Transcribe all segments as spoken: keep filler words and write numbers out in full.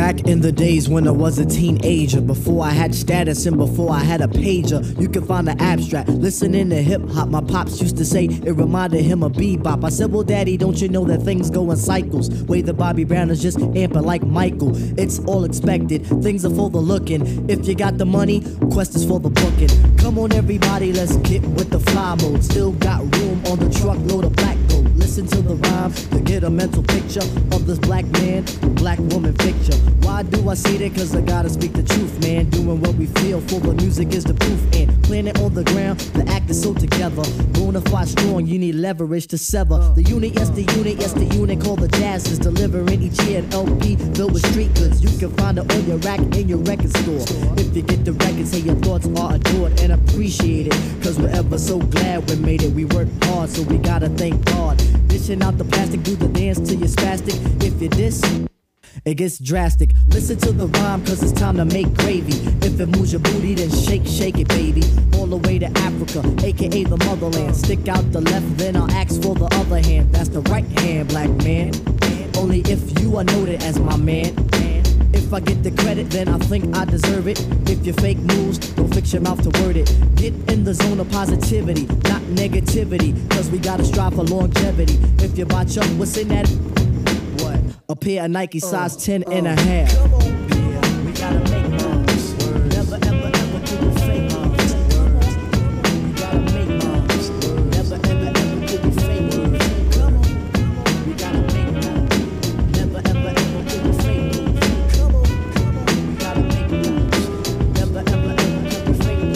Back in the days when I was a teenager, before I had status and before I had a pager, you can find the abstract. Listening to hip hop, my pops used to say it reminded him of bebop. I said, well, daddy, don't you know that things go in cycles? Way that Bobby Brown is just amping like Michael. It's all expected, things are for the looking. If you got the money, quest is for the booking. Come on, everybody, let's get with the fly mode. Still got room on the truckload of black gold. Listen to the rhyme to get a mental picture of this black man, black woman picture. Why do I say that? Cause I gotta speak the truth, man. Doing what we feel for the music is the proof. And planet on the ground, the act is so together. Bonafide strong, you need leverage to sever. The unit, yes, the unit, yes, the unit called the Jazz is delivering each year an L P filled with street goods. You can find it on your rack in your record store. If you get the record, say your thoughts are adored and appreciated. Cause we're ever so glad we made it. We work hard, so we gotta thank God. Dishing out the plastic, do the dance till you're spastic. If you diss, it gets drastic. Listen to the rhyme, cause it's time to make gravy. If it moves your booty, then shake, shake it, baby. All the way to Africa, aka the motherland. Stick out the left, then I'll ask for the other hand. That's the right hand, black man. Only if you are noted as my man. If I get the credit, then I think I deserve it. If you fake moves, don't fix your mouth to word it. Get in the zone of positivity, not negativity. Cause we gotta strive for longevity. If you buy Chuck, what's in that? What? A pair of Nike size uh, ten uh, and a half. Come on, yeah, we gotta make moves. Never, ever, ever do the fake moves. We gotta make moves. Never, ever, ever do the fake moves. Come on, we gotta make moves. Never, ever, ever do the fake moves. Come on, we gotta make moves. Never, ever, ever do the fake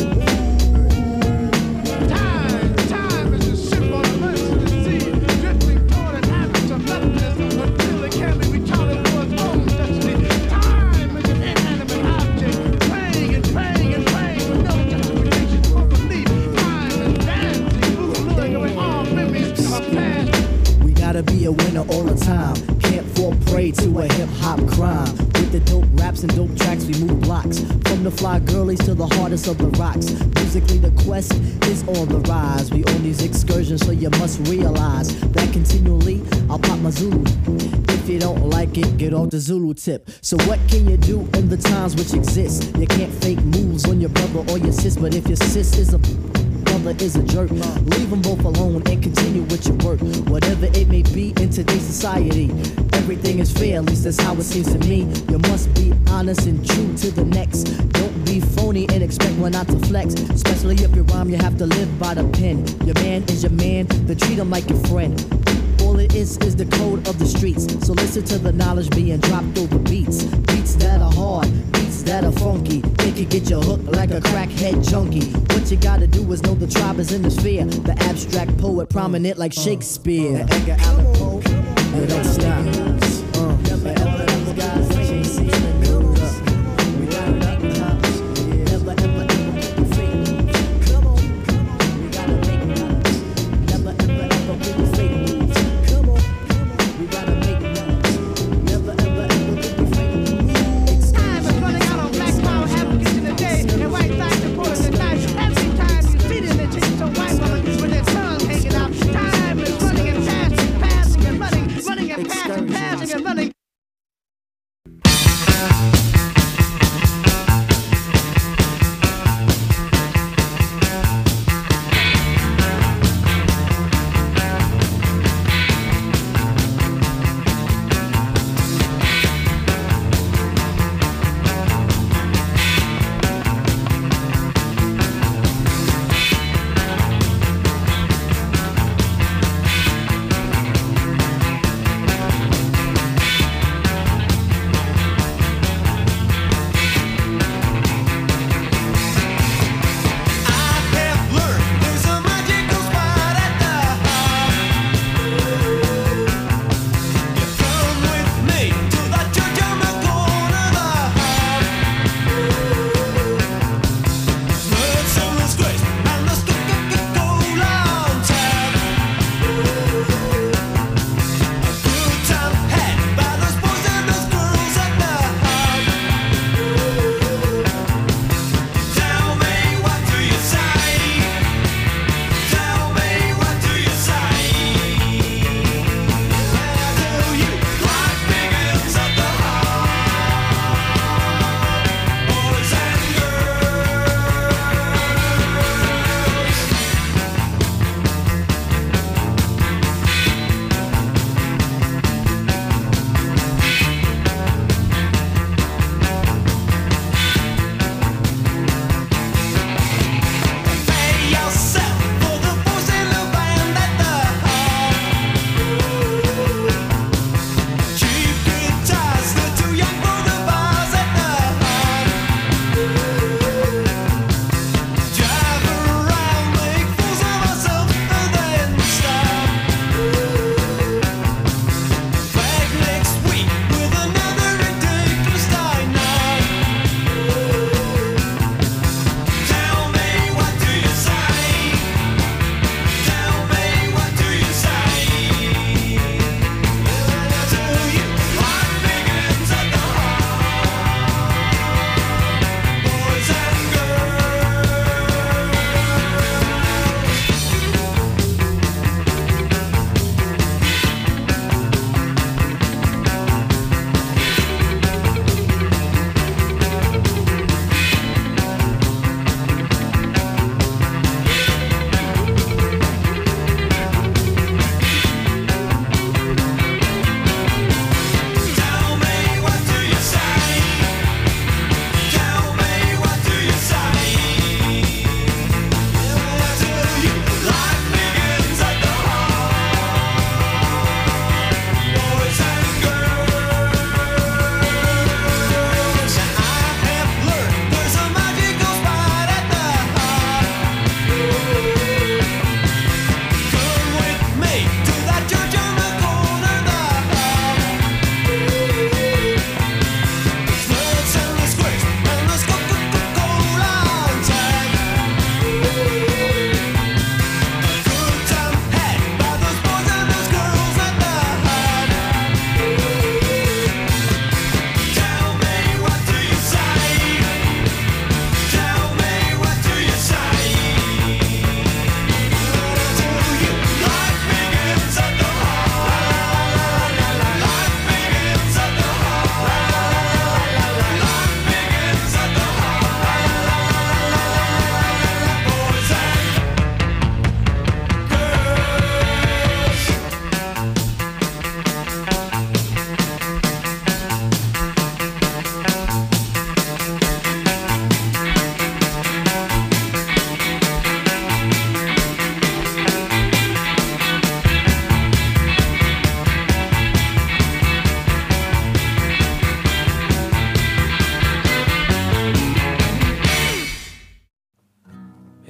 moves. Time, time is a symbol of mercy. See, drifting toward an average of nothingness until it can be retarded for its own destiny. Time is an inanimate object, praying and praying and praying with no justification or belief. Time is dancing, moving away all memories of past. We gotta be a winner all the time. Can't fall prey to a hip-hop crime. With the dope raps and dope tracks, we move blocks. From the fly girlies to the hardest of the rocks. Musically, the quest is on the rise. We own these excursions, so you must realize that continually, I'll pop my Zulu. If you don't like it, get off the Zulu tip. So what can you do in the times which exist? You can't fake moves on your brother or your sis, but if your sis is a brother is a jerk, leave them both alone and continue with your work. Whatever it may be in today's society, everything is fair, at least that's how it seems to me. You must be honest and true to the next. Don't be phony and expect one not to flex. Especially if you rhyme, you have to live by the pen. Your man is your man, then treat him like your friend. All it is is the code of the streets. So listen to the knowledge being dropped over beats. Beats that are hard, beats that are funky. It can get you hooked like a crackhead junkie. What you gotta do is know the tribe is in the sphere. The abstract poet prominent like Shakespeare. The Edgar Allan Poe, you don't stop. Uh, never ever those guys chasing the news. We gotta make moves. Never ever ever do the fake moves. Come on, we gotta make moves. Never ever ever do the fake moves. Come on, we gotta make moves. Never ever ever do the fake moves. Time is running out on black power, Africans in the day, and white flags are pouring the night. Every time you feed in the chicken, so white woman with their tongue hanging out. Time is running and passing, passing and running, running and passing.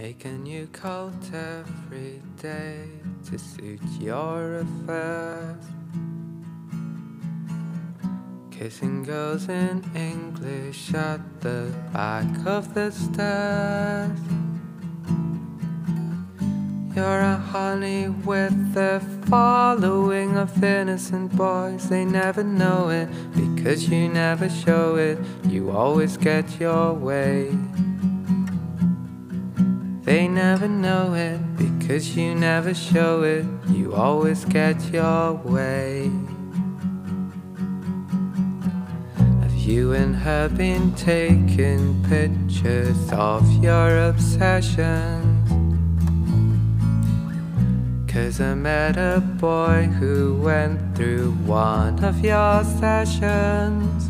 Make a new coat every day to suit your affairs. Kissing girls in English at the back of the stairs. You're a honey with a following of innocent boys. They never know it because you never show it. You always get your way. They never know it because you never show it. You always get your way. Have you and her been taking pictures of your obsessions? 'Cause I met a boy who went through one of your sessions.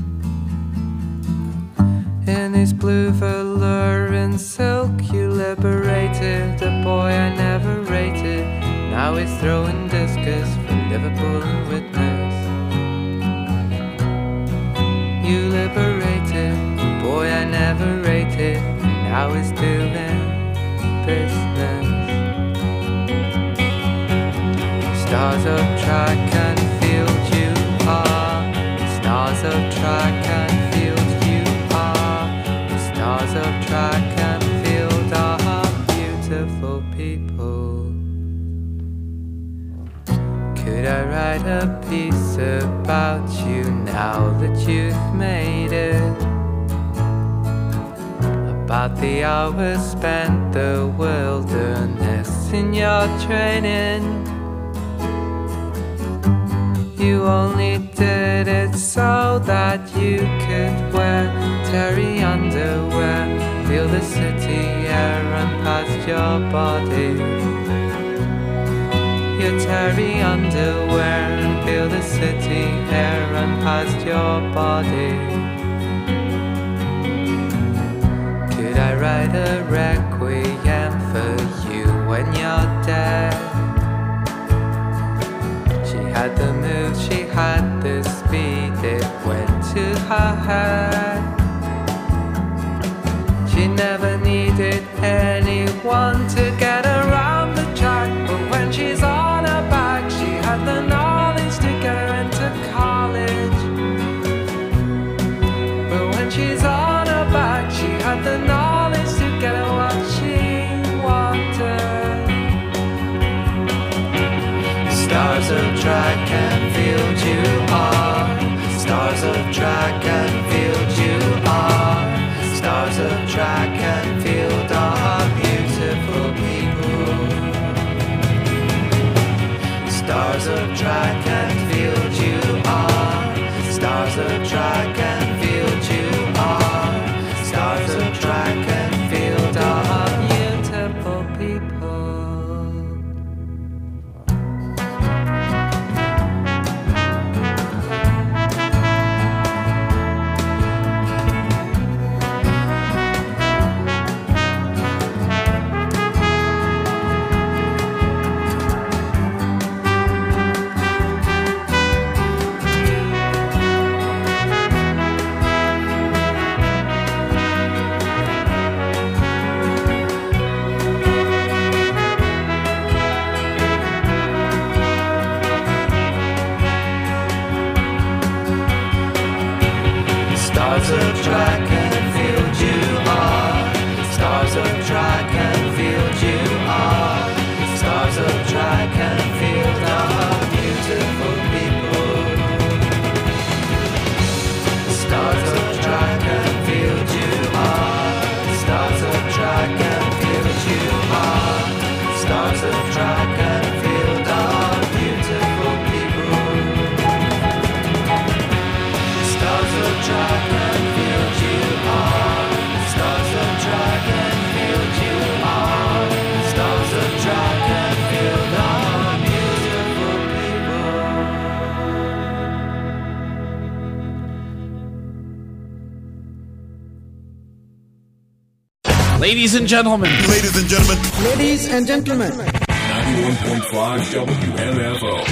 In his blue velour and silk you liberated a boy I never rated. Now he's throwing discus from Liverpool and Witness. You liberated a boy I never rated. Now he's doing business. Stars of track and field you are. Stars of track and field you are. The stars of track and field are beautiful people. Could I write a piece about you now that you've made it? About the hours spent the wilderness in your training. You only did it so that you could wear terry underwear, feel the city air run past your body. Your terry underwear and feel the city air run past your body. Could I write a requiem for you when you're dead? Had the move, she had the speed, it went to her head. She never needed anyone to get around the track, but when she's on her back, she had the knowledge to get her into college. But when she's on her back, she had the knowledge to get her what she wanted. Stars of track and field you are. Stars of track and field you are. Stars of track and field are beautiful people. Stars of track and field you are. Stars of track and field you are. Stars of track and field are beautiful people. Stars of track and field you are. Stars of track and field you are. Stars of track and field are beautiful people. Stars of track and field you are. Stars of track and field you are. Stars of track and field are beautiful people. Stars of track and field you are. Stars of track and field you are. Stars of track and field are beautiful people. Ladies and gentlemen. Ladies and gentlemen. Ladies and gentlemen. ninety-one point five W M F O.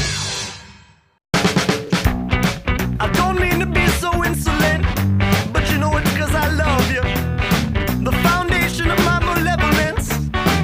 I don't mean to be so insolent, but you know it's 'cause I love you. The foundation of my malevolence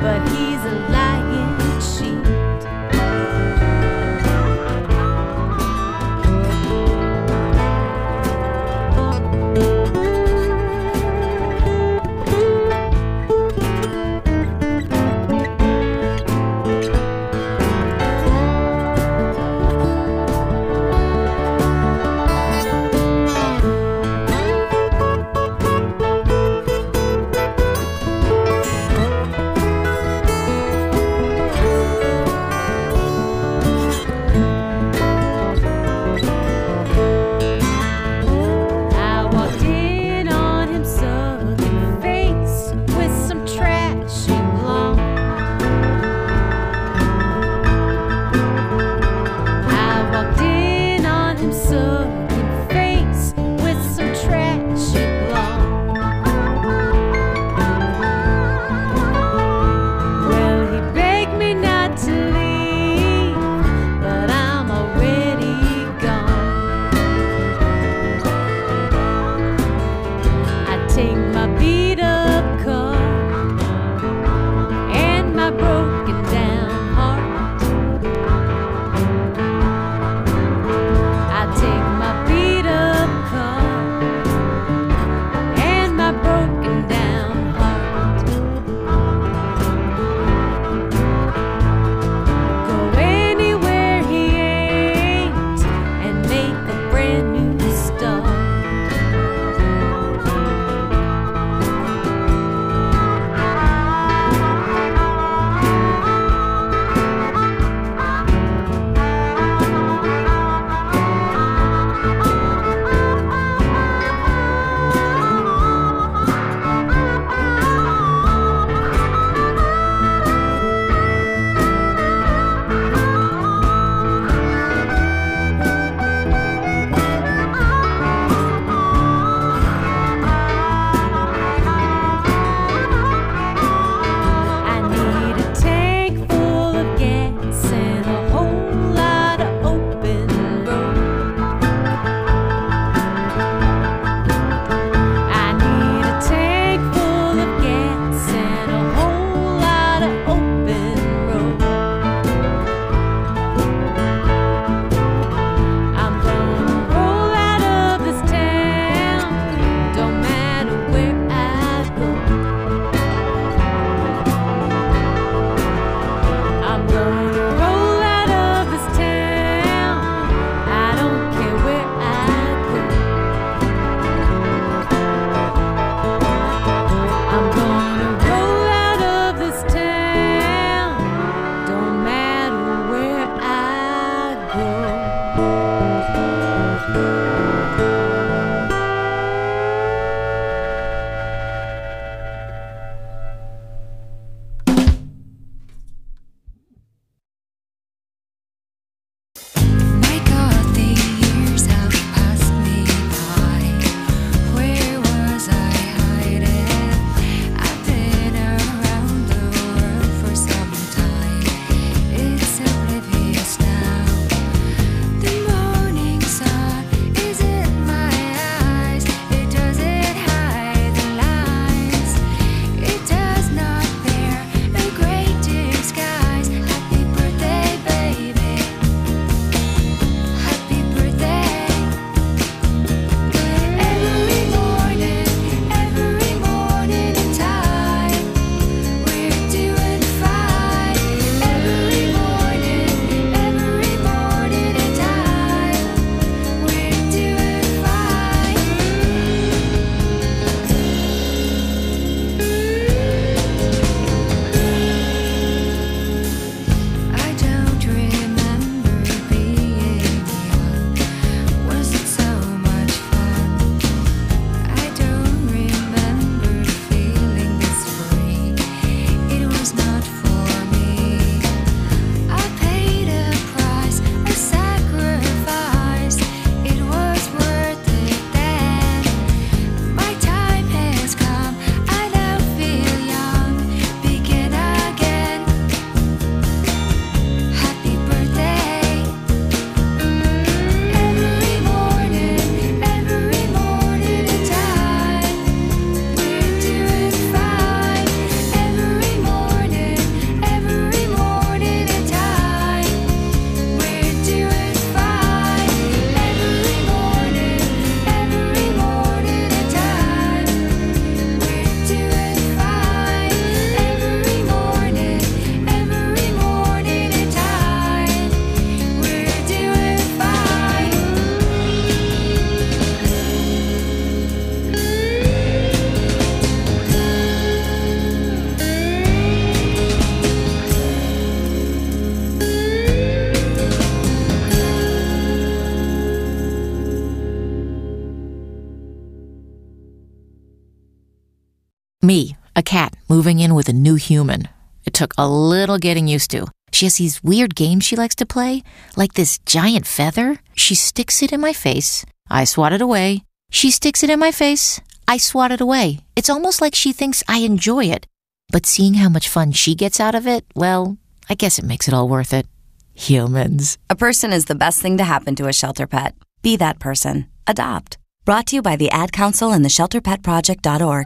but he's a lying cheat. I walked in on him sucking face with some trashy blonde. I walked in on him sucking face with some trashy blonde. Well, he begged me not to leave, but I'm already gone. I take my beat up car and my broken down heart. I take my beat up car and my broken down heart. Go anywhere he ain't and make a brand new start. I need a tank full of gas and a whole lot of open road. I need a tank full of gas and a whole lot of open road. I'm gonna roll out of this town, don't matter where I go. I'm gonna roll out of this town, I don't care where I go. I'm gonna roll out of this town, don't matter where I go. A cat moving in with a new human. It took a little getting used to. She has these weird games she likes to play, like this giant feather. She sticks it in my face. I swat it away. She sticks it in my face. I swat it away. It's almost like she thinks I enjoy it. But seeing how much fun she gets out of it, well, I guess it makes it all worth it. Humans. A person is the best thing to happen to a shelter pet. Be that person. Adopt. Brought to you by the Ad Council and the shelter pet project dot org.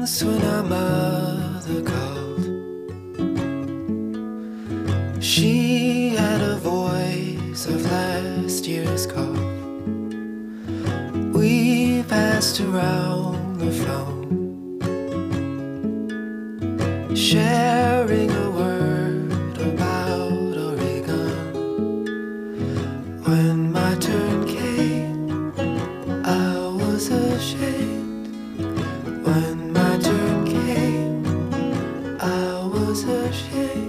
Once when our mother called, she had a voice of last year's cough. We passed around the phone, sharing a word about Oregon. When my turn came, I was ashamed. When my turn came, I was ashamed.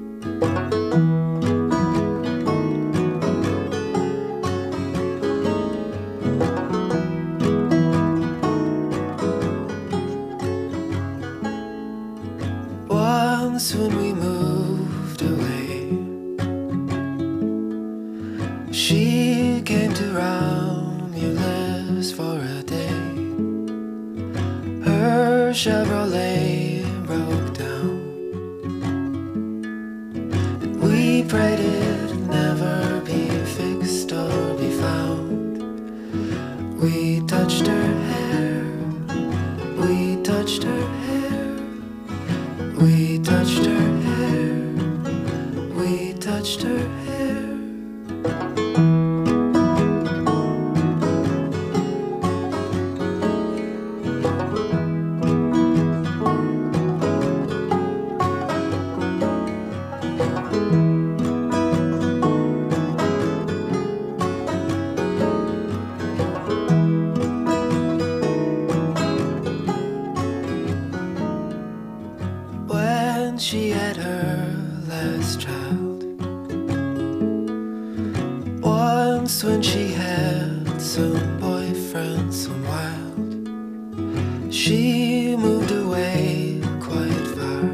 Once when we moved away, she came to Romulus for a day. Her Chevrolet broke down, and we prayed it'd never be fixed or be found. We touched her hair, we touched her hair, we touched her hair, we touched her hair. When she had her last child, once when she had some boyfriend, some wild, she moved away quite far.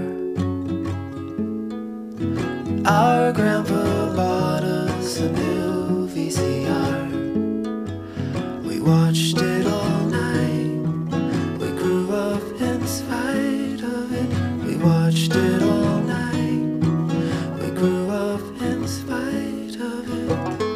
Our grandpa bought us a new V C R. We watched it all night, we grew up in spite of it. We watched it all night, we grew up in spite of it.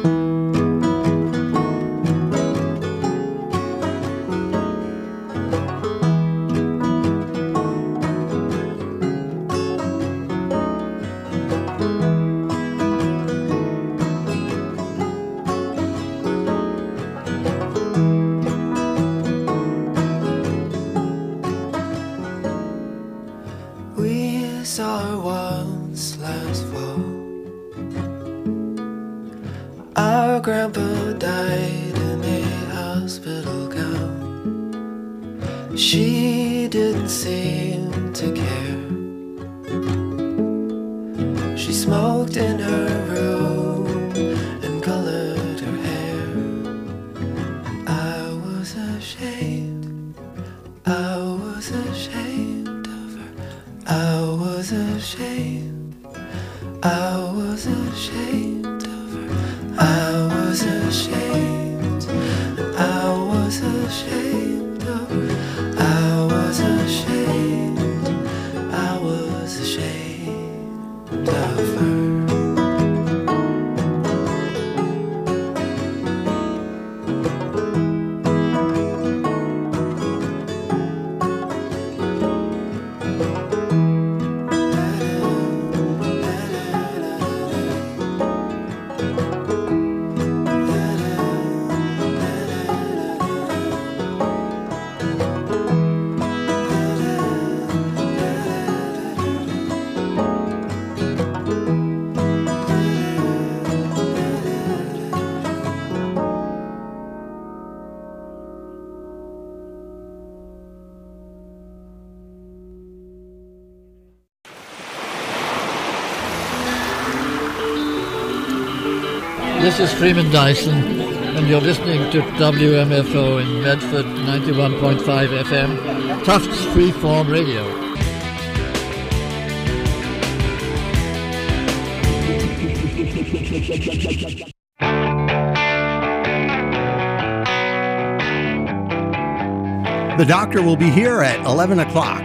We saw her once last fall. Our grandpa died in a hospital gown. She didn't seem to care. She smoked in her room and colored her hair. I was ashamed, I was ashamed of her. I was ashamed, I was ashamed of her. I was ashamed, I was ashamed of her. I was ashamed, I was ashamed of her. This is Freeman Dyson, and you're listening to W M F O in Medford, ninety-one point five F M, Tufts Freeform Radio. The doctor will be here at eleven o'clock.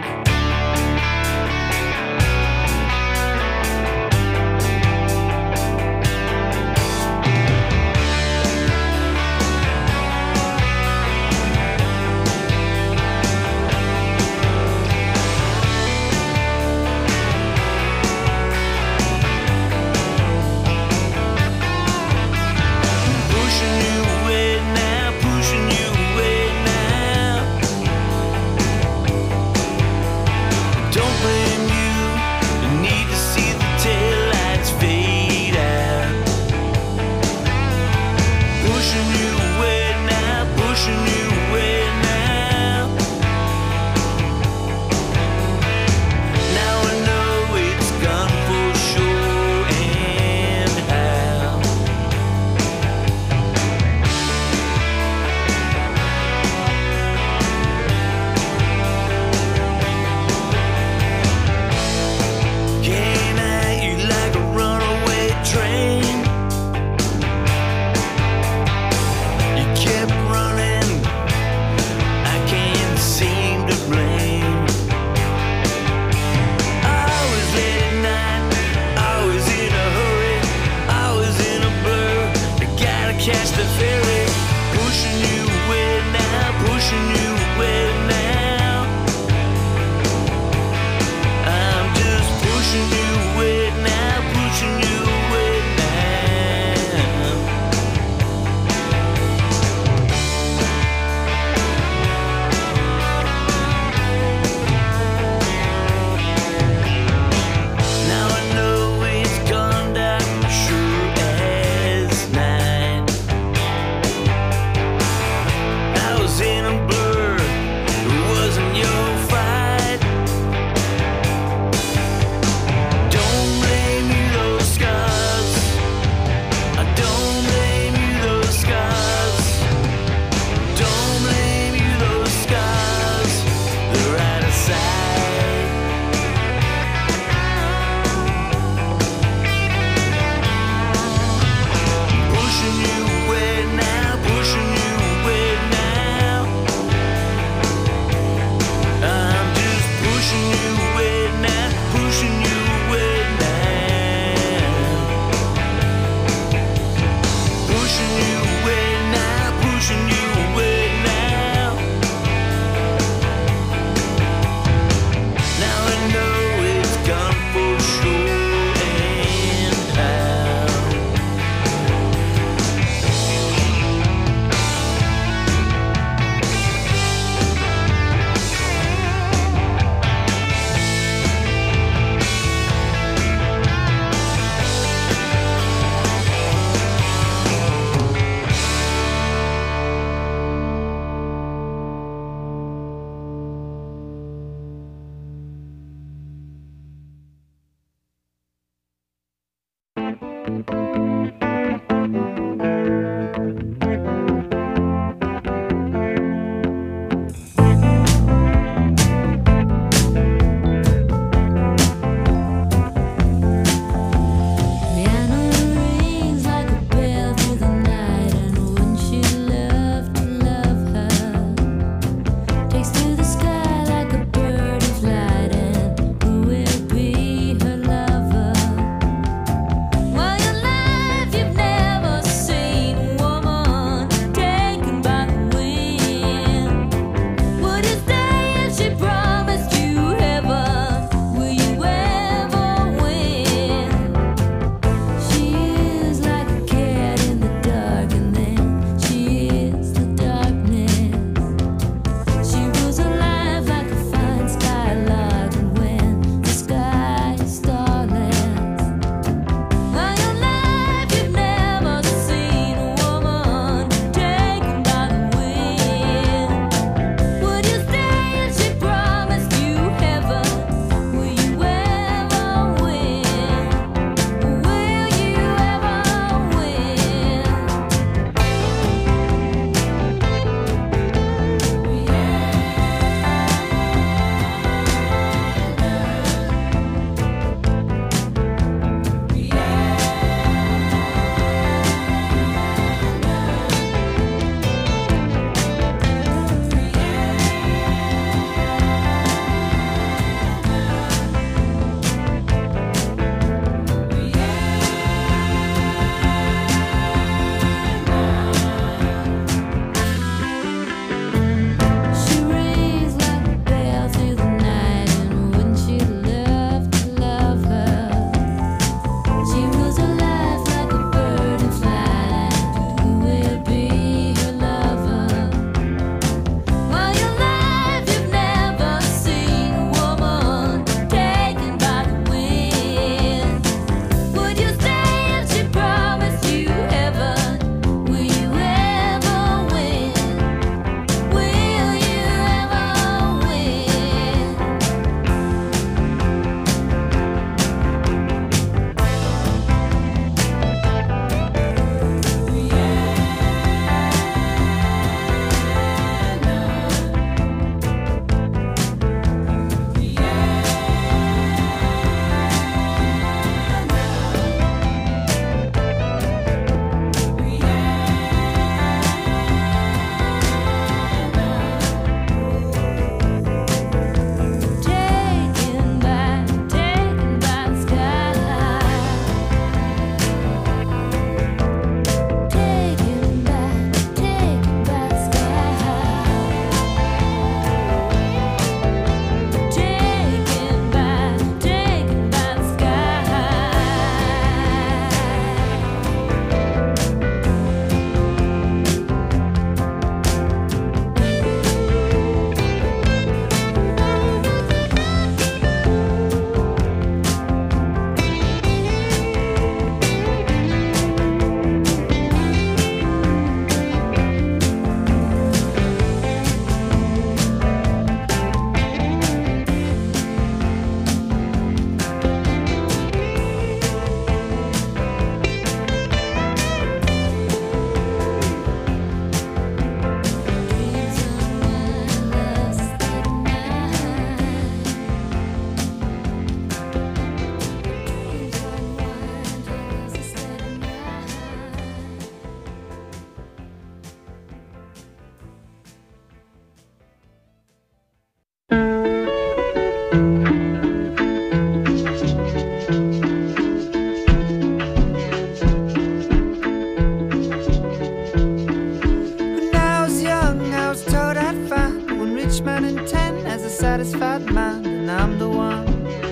satisfied mind, and I'm the one.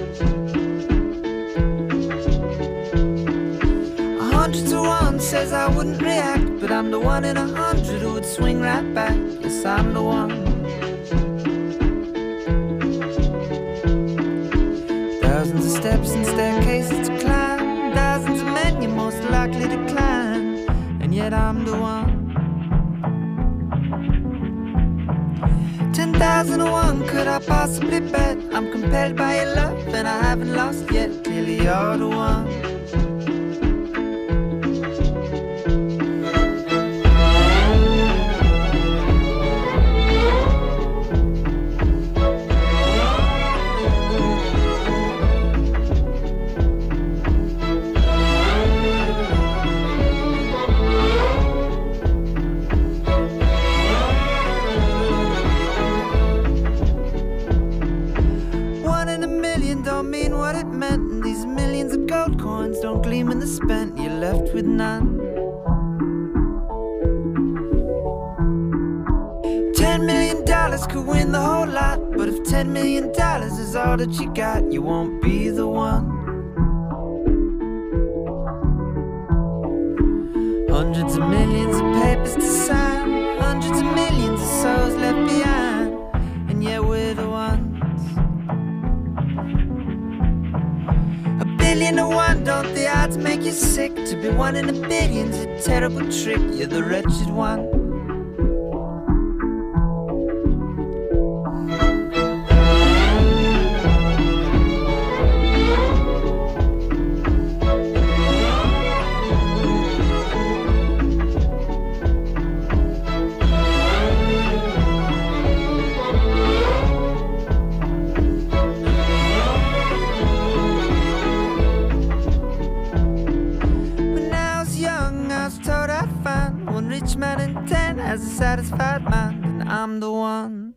A hundred to one says I wouldn't react, but I'm the one in a hundred who would swing right back. Yes, I'm the one. Thousands of steps and staircases to climb, thousands of men you're most likely to climb, and yet I'm the one. Ten thousand to one, could I possibly bet? I'm compelled by your love, and I haven't lost yet. Clearly you're the one. Don't gleam in the spent, you're left with none. Ten million dollars could win the whole lot, but if ten million dollars is all that you got, you won't be the one. Hundreds of millions of papers to sign, hundreds of millions of souls left behind, and yet we're the ones. Billion to one, don't the odds make you sick? To be one in a billion's a terrible trick. You're the wretched one. Rich man in ten has a satisfied mind, and I'm the one.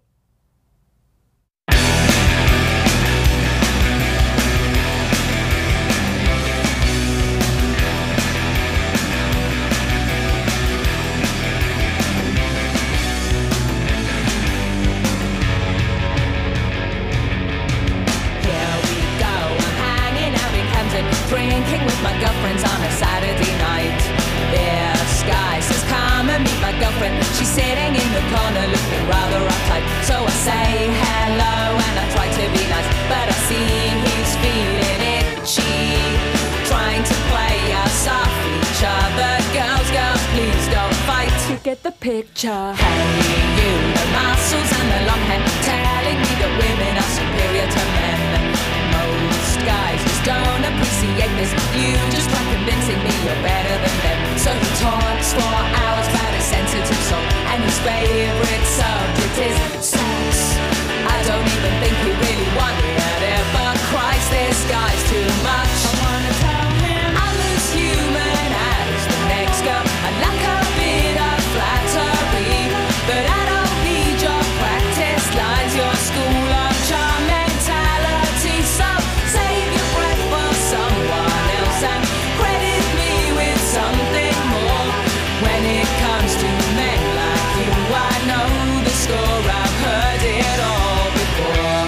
Drinking with my girlfriends on a Saturday night. This guy says, come and meet my girlfriend. She's sitting in the corner looking rather uptight. So I say hello and I try to be nice, but I see he's feeling itchy, trying to play us off each other. Girls, girls, please don't fight. You get the picture. Hey, you, the muscles and the long hair, telling me that women are superior to men. Most guys just don't appreciate this. You just try convincing me you're better than them. So he talks for hours about his sensitive soul, and his favorite subject is sex. I don't even think he really wanted it, but Christ, this guy's too much. I wanna tell him I'm as human as the next girl. I'd like a bit of flattery, but I don't need your practice lines, your school of charm mentality. So save your breath for someone else and credit me with something more. When it comes to men like you, I know the score. I've heard it all before.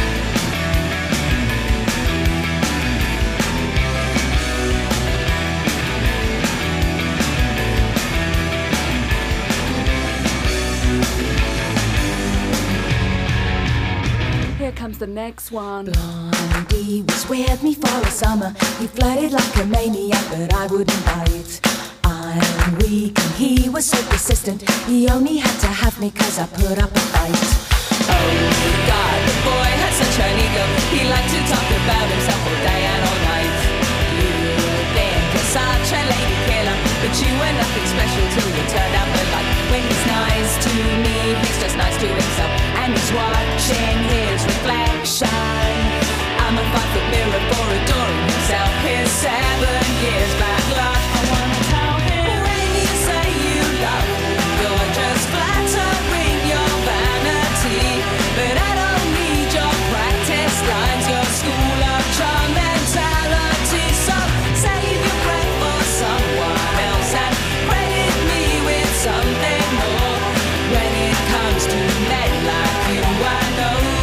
Here comes the next one. Blondie was with me for a summer. He flirted like a maniac, but I wouldn't bite. I'm weak and he was so persistent. He only had to have me cause I put up a fight. Oh God, the boy had such an ego. He liked to talk about himself all day and all night. You think you're such a lady killer, but you were nothing special till you turned out the light. When he's nice to me, he's just nice to himself, and he's watching his reflection. I'm a five-foot mirror for adoring himself. His seven years bad luck. I wanna tell him when you say you love me, you're just flattering your vanity. But I don't need your practice lines, your school of charm mentality. So save your breath for someone else and credit me with something more. When it comes to men like you, I know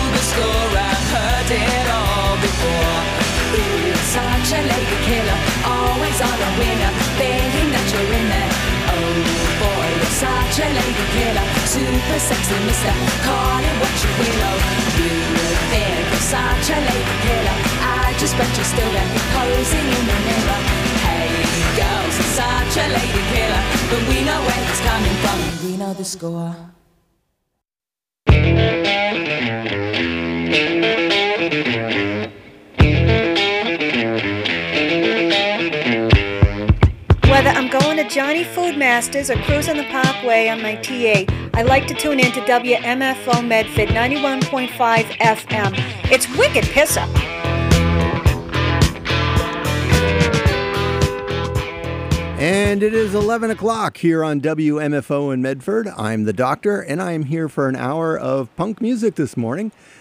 heard it all before. Ooh, such a lady killer, always on a winner, thinking that you're in there. Oh boy, you're such a lady killer, super sexy mister, call it what you will. Oh, you think you're such a lady killer, I just bet you're still there, posing in the mirror. Hey girls, you're such a lady killer, but we know where it's coming from, and we know the score. Whether I'm going to Johnny Food Masters or cruising the Parkway on my T A, I like to tune in to W M F O Medford ninety-one point five F M. It's wicked pissa. And it is eleven o'clock here on W M F O in Medford. I'm the Doctor, and I am here for an hour of punk music this morning.